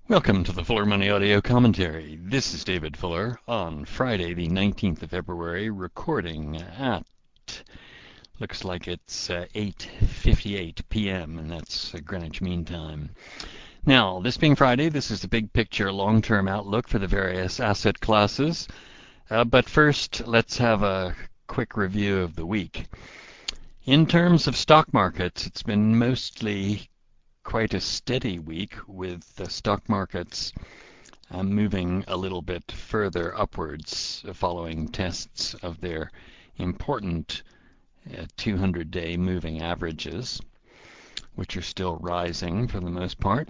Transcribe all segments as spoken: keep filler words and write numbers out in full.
Welcome to the Fuller Money Audio Commentary. This is David Fuller on Friday, the nineteenth of February, recording at, looks like it's uh, eight fifty-eight p m, and that's uh, Greenwich Mean Time. Now, this being Friday, this is the big picture long-term outlook for the various asset classes. Uh, but first, let's have a quick review of the week. In terms of stock markets, it's been mostly quite a steady week, with the stock markets uh, moving a little bit further upwards following tests of their important uh, two hundred day moving averages, which are still rising for the most part.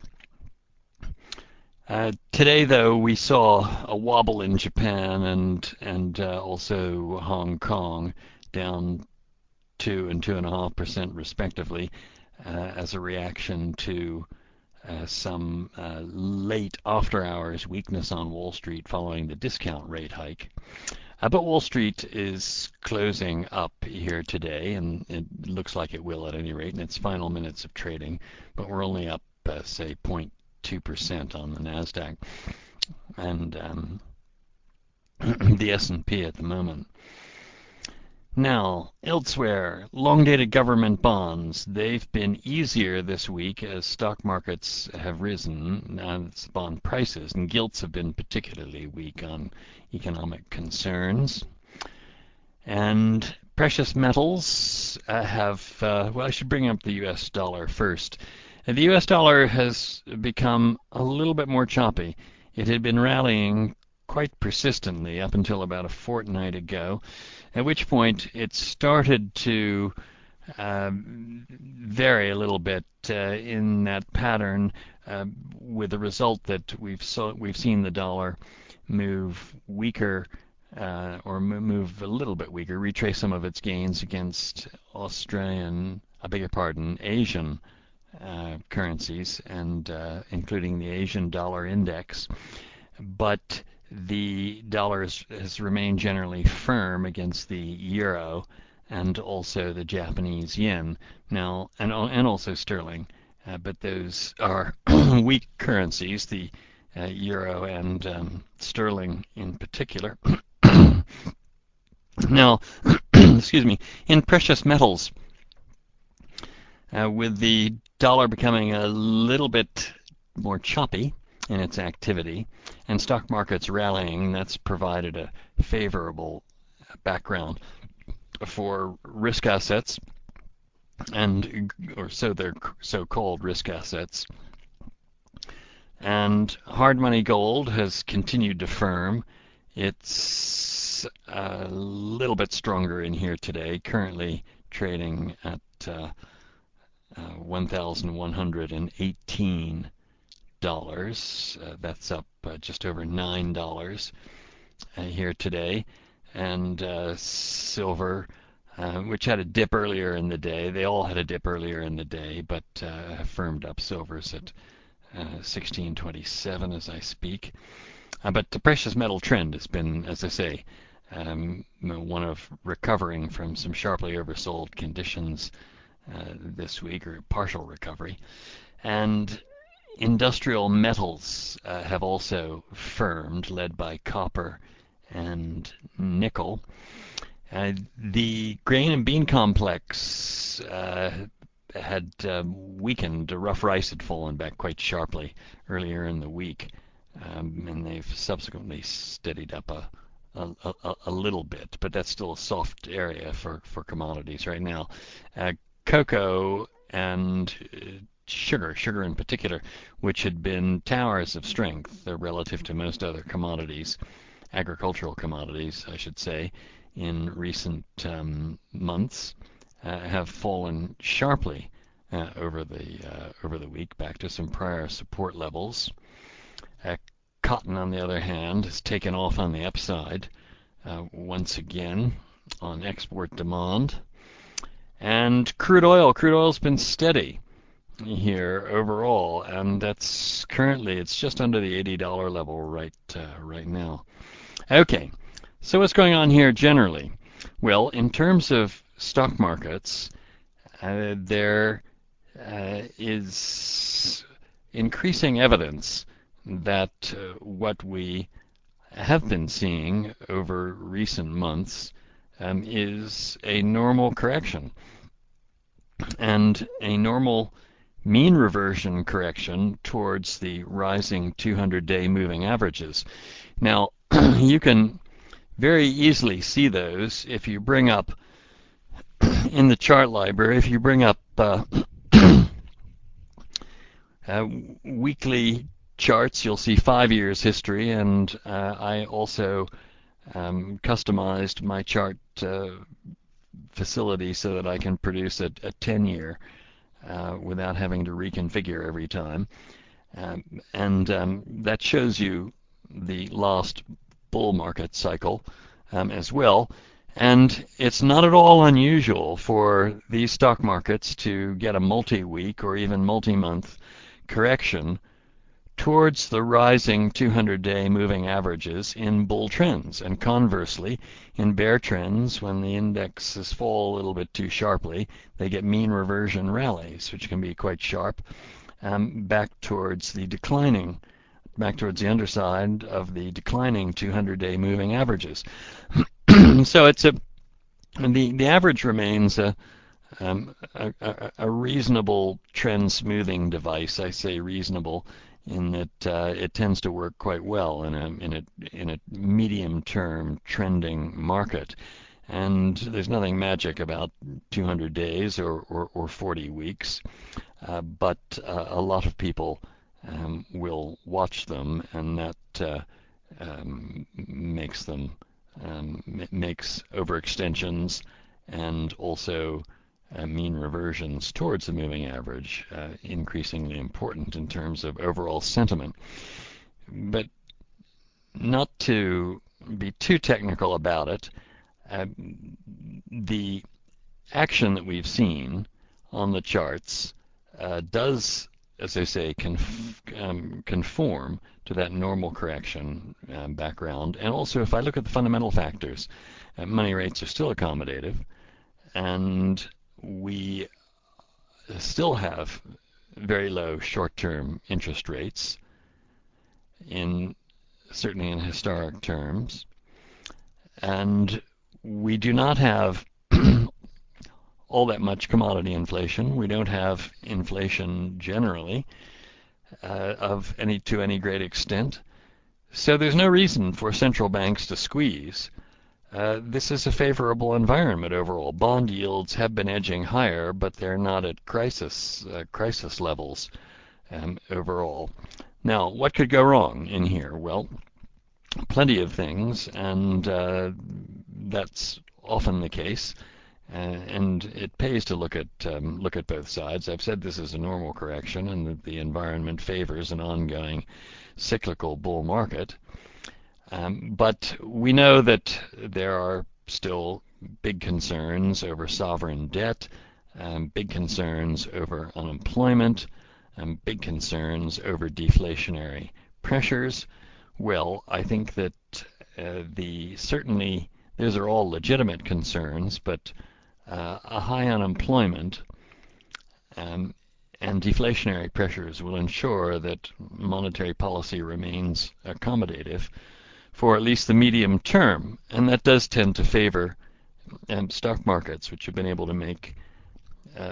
Uh, today, though, we saw a wobble in Japan and and uh, also Hong Kong, down two and two and a half percent respectively, uh, as a reaction to uh, some uh, late after-hours weakness on Wall Street following the discount rate hike. Uh, but Wall Street is closing up here today, and it looks like it will at any rate in its final minutes of trading. But we're only up, uh, say, zero point two percent on the Nasdaq, and um, the S and P at the moment. Now, elsewhere, long-dated government bonds. They've been easier this week as stock markets have risen. Now it's bond prices, and gilts have been particularly weak on economic concerns. And precious metals uh, have, uh, well, I should bring up the U S dollar first. Uh, The U S dollar has become a little bit more choppy. It had been rallying quite persistently up until about a fortnight ago, at which point it started to uh, vary a little bit uh, in that pattern, uh, with the result that we've so, we've seen the dollar move weaker, uh, or move a little bit weaker, retrace some of its gains against Australian, I beg your pardon, Asian uh, currencies, and uh, including the Asian dollar index. But the dollar has, has remained generally firm against the euro and also the Japanese yen now, and and also sterling. Uh, but those are weak currencies, the uh, euro and um, sterling in particular. Now, excuse me, in precious metals, uh, with the dollar becoming a little bit more choppy in its activity, and stock markets rallying, that's provided a favorable background for risk assets, and or so they're so-called risk assets. And hard money gold has continued to firm. It's a little bit stronger in here today, currently trading at uh, uh, one thousand one hundred eighteen dollars. Uh, that's up uh, just over nine dollars uh, here today. And uh, silver, uh, which had a dip earlier in the day. They all had a dip earlier in the day, but uh, firmed up. Silver's at uh, sixteen twenty-seven as I speak. Uh, but the precious metal trend has been, as I say, um, one of recovering from some sharply oversold conditions uh, this week, or partial recovery. And industrial metals uh, have also firmed, led by copper and nickel. Uh, the grain and bean complex uh, had um, weakened. Rough rice had fallen back quite sharply earlier in the week, um, and they've subsequently steadied up a, a, a, a little bit, but that's still a soft area for, for commodities right now. Uh, cocoa and uh, sugar, sugar in particular, which had been towers of strength uh, relative to most other commodities, agricultural commodities, I should say, in recent um, months, uh, have fallen sharply uh, over the uh, over the week, back to some prior support levels. Uh, cotton, on the other hand, has taken off on the upside uh, once again on export demand. And crude oil, crude oil's been steady here overall, and that's currently, it's just under the eighty dollar level right uh, right now. Okay, so what's going on here generally? Well, in terms of stock markets, uh, there uh, is increasing evidence that uh, what we have been seeing over recent months um, is a normal correction, and a normal mean reversion correction towards the rising two hundred day moving averages. Now, you can very easily see those if you bring up in the chart library, if you bring up uh, uh, weekly charts, you'll see five years history, and uh, I also um, customized my chart uh, facility so that I can produce a, a ten year uh, without having to reconfigure every time. Um, and um, that shows you the last bull market cycle um, as well. And it's not at all unusual for these stock markets to get a multi-week or even multi-month correction towards the rising two hundred day moving averages in bull trends. And conversely, in bear trends, when the indexes fall a little bit too sharply, they get mean reversion rallies, which can be quite sharp, um, back towards the declining, back towards the underside of the declining two hundred day moving averages. So it's a the the average remains a um, a, a, a reasonable trend smoothing device. I say reasonable in that uh, it tends to work quite well in a in a in a medium term trending market. And there's nothing magic about two hundred days or, or, or forty weeks, uh, but uh, a lot of people um, will watch them, and that uh, um, makes them um, makes overextensions and also uh, mean reversions towards the moving average uh, increasingly important in terms of overall sentiment. But not to be too technical about it, uh, the action that we've seen on the charts uh, does, as I say, conf um, conform to that normal correction um, background. And also, if I look at the fundamental factors, uh, money rates are still accommodative, and we still have very low short-term interest rates, in certainly in historic terms, and we do not have all that much commodity inflation. We don't have inflation generally uh, of any to any great extent. So there's no reason for central banks to squeeze. Uh, this is a favorable environment overall. Bond yields have been edging higher, but they're not at crisis uh, crisis levels um, overall. Now, what could go wrong in here? Well, plenty of things, and uh, that's often the case. Uh, and it pays to look at um, look at both sides. I've said this is a normal correction, and that the environment favors an ongoing cyclical bull market. Um, but we know that there are still big concerns over sovereign debt, um, big concerns over unemployment, um, big concerns over deflationary pressures. Well, I think that uh, the certainly those are all legitimate concerns, but uh, a high unemployment um, and deflationary pressures will ensure that monetary policy remains accommodative for at least the medium term, and that does tend to favor um, stock markets, which have been able to make uh,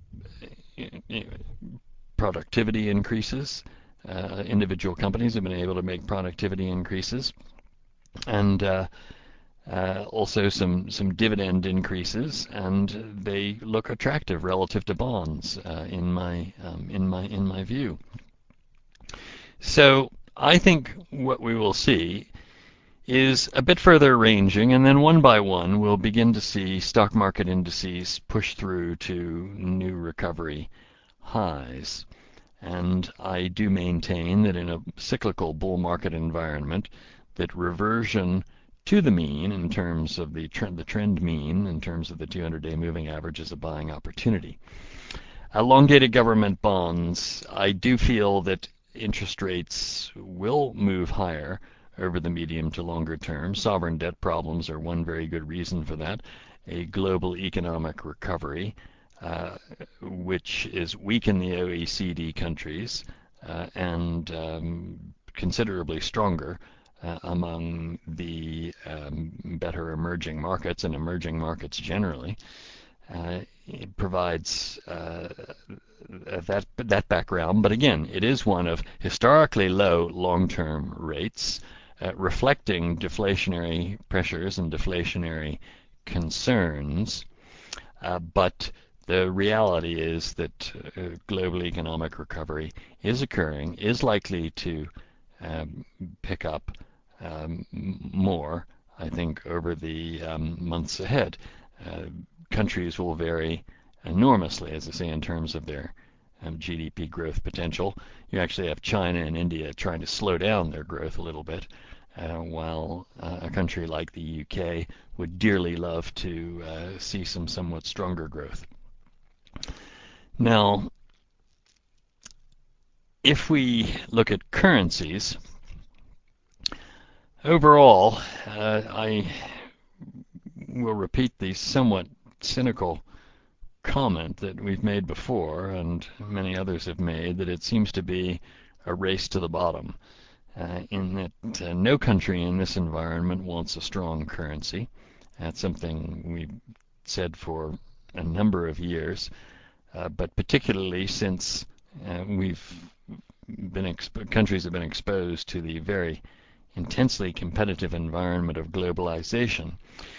productivity increases. Uh, individual companies have been able to make productivity increases, and uh, uh, also some some dividend increases, and they look attractive relative to bonds uh, in my um, in my in my view. So I think what we will see is a bit further ranging, and then one by one we'll begin to see stock market indices push through to new recovery highs. And I do maintain that in a cyclical bull market environment, that reversion to the mean in terms of the trend, the trend mean in terms of the two hundred day moving average is a buying opportunity. Elongated government bonds, I do feel that interest rates will move higher over the medium to longer term. Sovereign debt problems are one very good reason for that. A global economic recovery, uh, which is weak in the O E C D countries uh, and um, considerably stronger uh, among the um, better emerging markets and emerging markets generally. Uh, it provides uh, that that background, but again, it is one of historically low long-term rates, uh, reflecting deflationary pressures and deflationary concerns. Uh, but the reality is that uh, global economic recovery is occurring, is likely to um, pick up um, more, I think, over the um, months ahead. Uh, countries will vary enormously, as I say, in terms of their um, G D P growth potential. You actually have China and India trying to slow down their growth a little bit, uh, while uh, a country like the U K would dearly love to uh, see some somewhat stronger growth. Now, if we look at currencies, overall, uh, I will repeat the somewhat cynical comment that we've made before, and many others have made, that it seems to be a race to the bottom, uh, in that uh, no country in this environment wants a strong currency. That's something we've said for a number of years, uh, but particularly since uh, we've been exp- countries have been exposed to the very intensely competitive environment of globalization.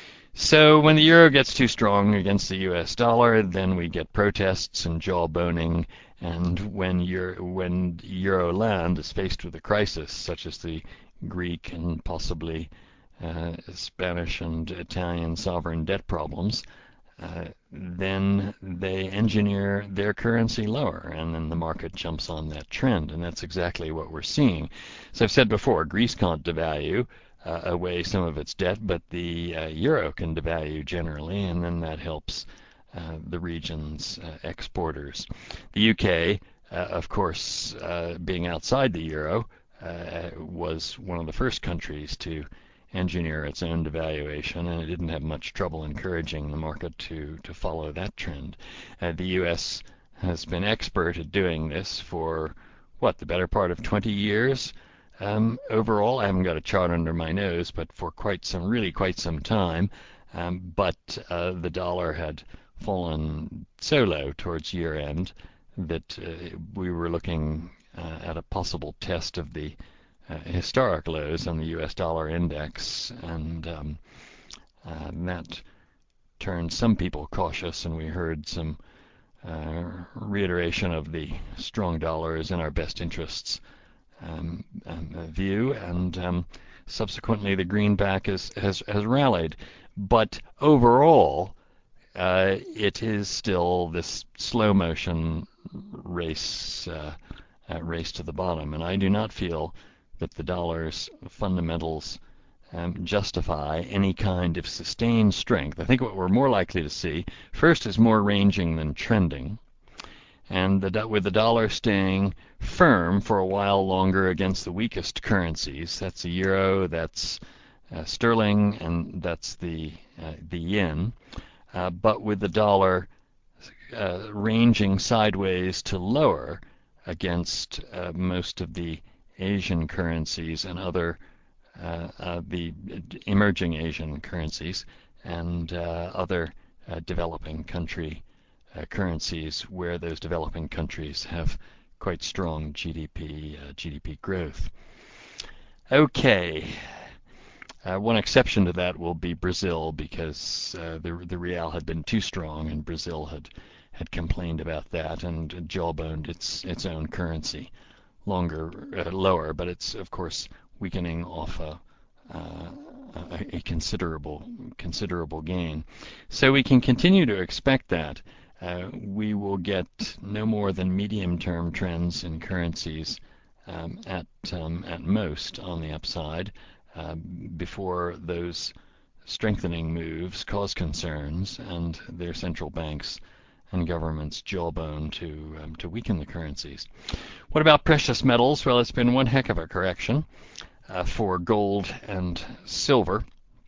So when the euro gets too strong against the U S dollar, then we get protests and jawboning. And when Euro, when euro land is faced with a crisis such as the Greek and possibly uh, Spanish and Italian sovereign debt problems, uh, then they engineer their currency lower, and then the market jumps on that trend, and that's exactly what we're seeing. So I've said before, Greece can't devalue uh, away some of its debt, but the uh, euro can devalue generally, and then that helps uh, the region's uh, exporters. The U K, uh, of course, uh, being outside the euro, uh, was one of the first countries to engineer its own devaluation, and it didn't have much trouble encouraging the market to, to follow that trend. Uh, the U S has been expert at doing this for, what, the better part of twenty years? Um, overall, I haven't got a chart under my nose, but for quite some, really quite some time. Um, but uh, the dollar had fallen so low towards year end that uh, we were looking uh, at a possible test of the Uh, historic lows on the U S dollar index, and um, uh, that turned some people cautious, and we heard some uh, reiteration of the strong dollar is in our best interests um, um, view, and um, subsequently the greenback is, has, has rallied. But overall, uh, it is still this slow motion race, uh, uh, race to the bottom, and I do not feel that the dollar's fundamentals um, justify any kind of sustained strength. I think what we're more likely to see, first, is more ranging than trending, and the, with the dollar staying firm for a while longer against the weakest currencies. That's the euro, that's uh, sterling, and that's the uh, the yen. Uh, but with the dollar uh, ranging sideways to lower against uh, most of the Asian currencies and other uh, uh, the emerging Asian currencies and uh, other uh, developing country uh, currencies, where those developing countries have quite strong G D P uh, G D P growth. Okay. Uh, one exception to that will be Brazil, because uh, the the real had been too strong, and Brazil had had complained about that and jawboned its its own currency longer, uh, lower, but it's of course weakening off a, uh, a, a considerable considerable gain. So we can continue to expect that uh, we will get no more than medium-term trends in currencies um, at um, at most on the upside uh, before those strengthening moves cause concerns and their central banks and governments jawbone to um, to weaken the currencies. What about precious metals? Well, it's been one heck of a correction uh, for gold and silver,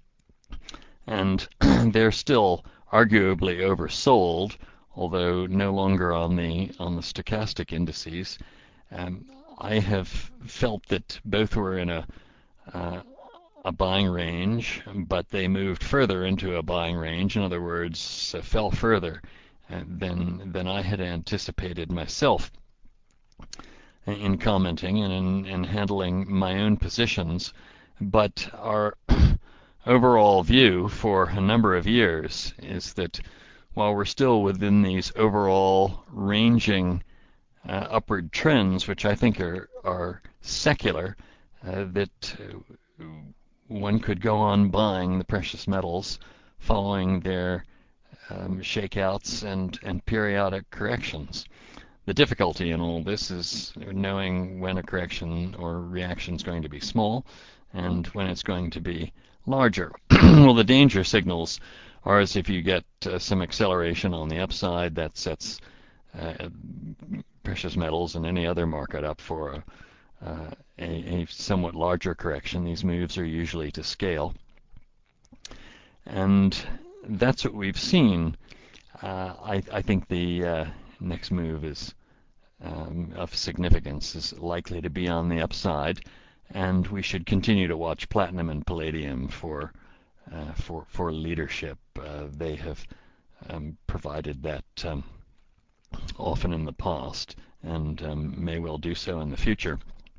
and they're still arguably oversold, although no longer on the on the stochastic indices. Um, I have felt that both were in a uh, a buying range, but they moved further into a buying range. In other words, uh, fell further uh, than than I had anticipated myself in commenting and in, in handling my own positions. But our overall view for a number of years is that while we're still within these overall ranging uh, upward trends, which I think are, are secular, uh, that uh, one could go on buying the precious metals following their um, shakeouts and, and periodic corrections. The difficulty in all this is knowing when a correction or reaction is going to be small and when it's going to be larger. Well, the danger signals are as if you get uh, some acceleration on the upside that sets uh, precious metals and any other market up for a, uh, a, a somewhat larger correction. These moves are usually to scale. And that's what we've seen. Uh, I, I think the uh, next move is um, of significance is likely to be on the upside, and we should continue to watch platinum and palladium for uh, for for leadership. Uh, they have um, provided that um, often in the past, and um, may well do so in the future.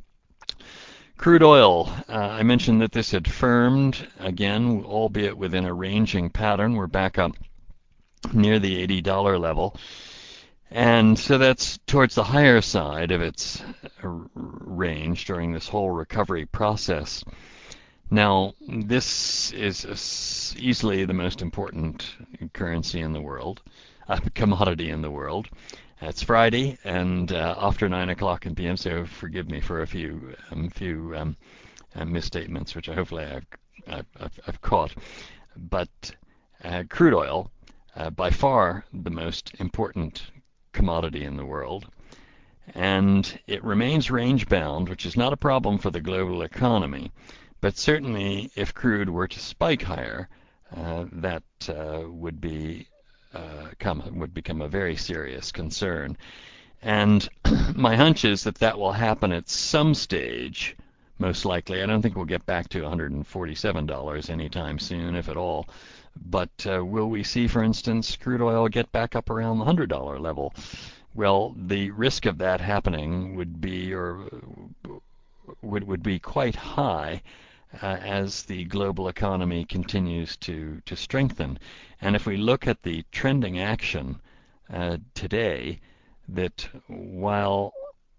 Crude oil, uh, I mentioned that this had firmed again, albeit within a ranging pattern. We're back up near the eighty dollar level. And so that's towards the higher side of its range during this whole recovery process. Now, this is easily the most important currency in the world, a commodity in the world. It's Friday and uh, after nine o'clock in P M, so forgive me for a few um, few um, uh, misstatements, which I hopefully I've, I've, I've, I've caught. But uh, crude oil, uh, by far the most important commodity in the world, and it remains range bound, which is not a problem for the global economy. But certainly, if crude were to spike higher, uh, that uh, would be uh, come, would become a very serious concern. And my hunch is that that will happen at some stage, most likely. I don't think we'll get back to one hundred forty-seven dollars anytime soon, if at all. But uh, will we see, for instance, crude oil get back up around the one hundred dollar level? Well, the risk of that happening would be, or would would be quite high uh, as the global economy continues to to strengthen. And if we look at the trending action uh, today, that while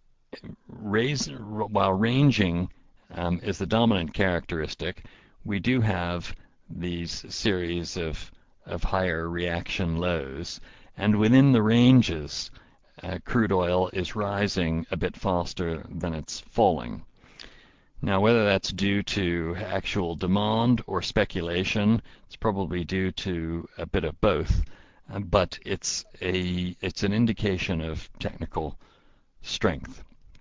raise, while ranging um, is the dominant characteristic, we do have these series of of higher reaction lows, and within the ranges, uh, crude oil is rising a bit faster than it's falling. Now, whether that's due to actual demand or speculation, it's probably due to a bit of both, uh, but it's a it's an indication of technical strength.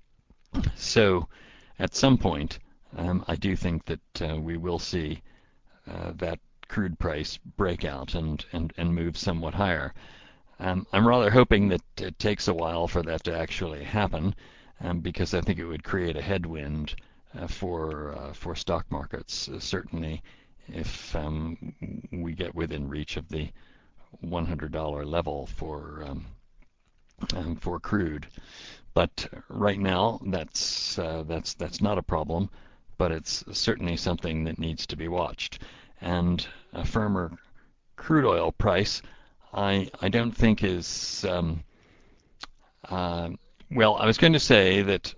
So, at some point, um, I do think that uh, we will see uh, that crude price breakout and, and, and move somewhat higher. Um, I'm rather hoping that it takes a while for that to actually happen, um, because I think it would create a headwind uh, for uh, for stock markets. Uh, certainly, if um, we get within reach of the one hundred dollar level for um, um, for crude. But right now, that's uh, that's that's not a problem, but it's certainly something that needs to be watched. And a firmer crude oil price, I I don't think is um, uh, well. I was going to say that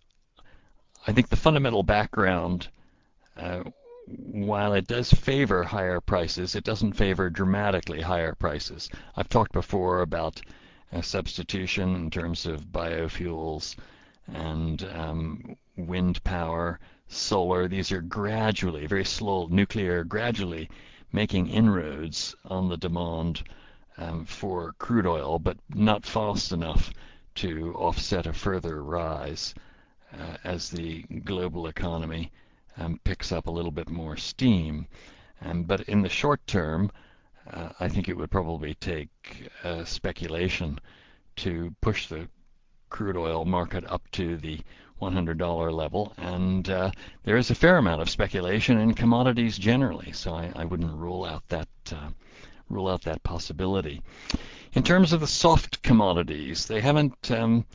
I think the fundamental background, uh, while it does favor higher prices, it doesn't favor dramatically higher prices. I've talked before about uh, substitution in terms of biofuels and um, wind power, solar. These are gradually, very slow, nuclear, gradually making inroads on the demand um, for crude oil, but not fast enough to offset a further rise uh, as the global economy um, picks up a little bit more steam. Um, but in the short term, uh, I think it would probably take uh, speculation to push the crude oil market up to the one hundred dollar level, and uh, there is a fair amount of speculation in commodities generally, so I, I wouldn't rule out that uh, rule out that possibility. In terms of the soft commodities, they haven't um,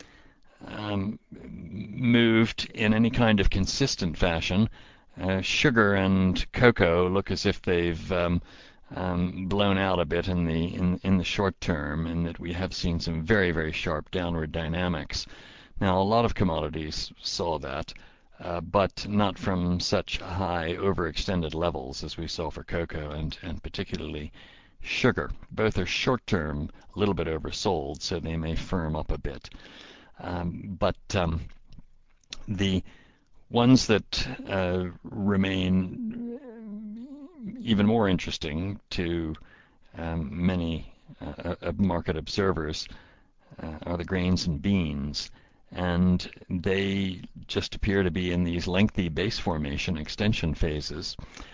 um, moved in any kind of consistent fashion. Uh, sugar and cocoa look as if they've um, um, blown out a bit in the in, in the short term, and that we have seen some very very sharp downward dynamics. Now, a lot of commodities saw that, uh, but not from such high overextended levels as we saw for cocoa and and particularly sugar. Both are short term, a little bit oversold, so they may firm up a bit. Um, but um, the ones that uh, remain even more interesting to um, many uh, uh, market observers uh, are the grains and beans. And they just appear to be in these lengthy base formation extension phases.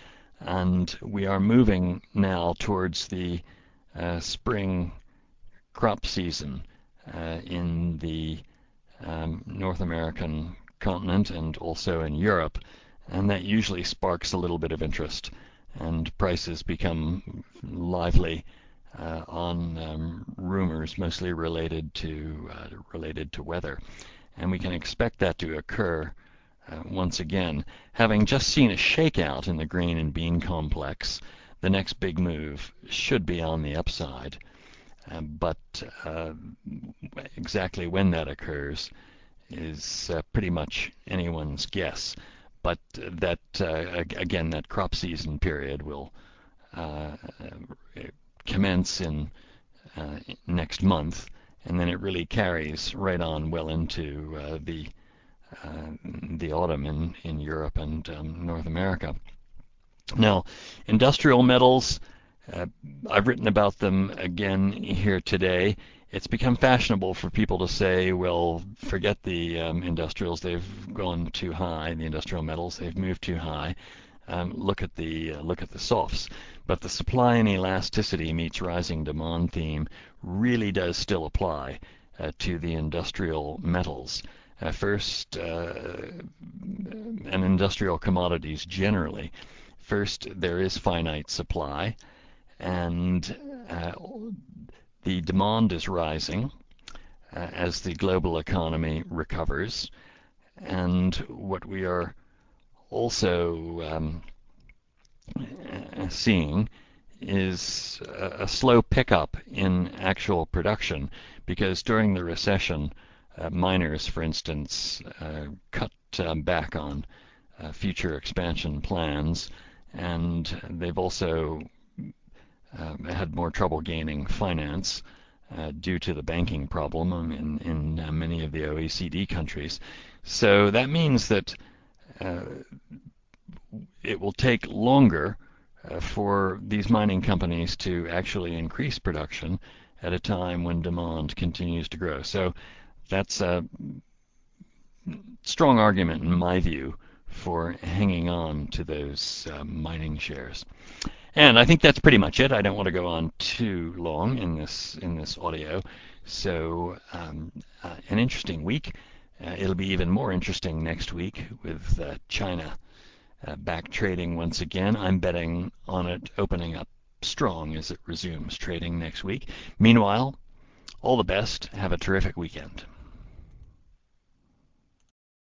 And we are moving now towards the uh, spring crop season uh, in the um, North American continent and also in Europe, and that usually sparks a little bit of interest, and prices become lively uh, on um, rumors mostly related to uh, related to weather, and we can expect that to occur uh, once again. Having just seen a shakeout in the grain and bean complex, the next big move should be on the upside. Uh, but uh, exactly when that occurs is uh, pretty much anyone's guess. But that uh, again, that crop season period will uh, commence in uh, next month, and then it really carries right on well into uh, the uh, the autumn in in Europe and um, North America. Now, industrial metals. Uh, I've written about them again here today. It's become fashionable for people to say, well, forget the um, industrials, they've gone too high, the industrial metals, they've moved too high. Um, look at the uh, look at the softs. But the supply and elasticity meets rising demand theme really does still apply uh, to the industrial metals. Uh, first, uh, and industrial commodities generally. First, there is finite supply, and uh, the demand is rising uh, as the global economy recovers. And what we are also um, seeing is a, a slow pickup in actual production, because during the recession, uh, miners, for instance, uh, cut um, back on uh, future expansion plans, and they've also um, had more trouble gaining finance uh, due to the banking problem in, in uh, many of the O E C D countries. So that means that uh, it will take longer uh, for these mining companies to actually increase production at a time when demand continues to grow. So that's a strong argument, in my view, for hanging on to those uh, mining shares. And I think that's pretty much it. I don't want to go on too long in this in this audio. So um, uh, an interesting week. Uh, it'll be even more interesting next week with uh, China uh, back trading once again. I'm betting on it opening up strong as it resumes trading next week. Meanwhile, all the best. Have a terrific weekend.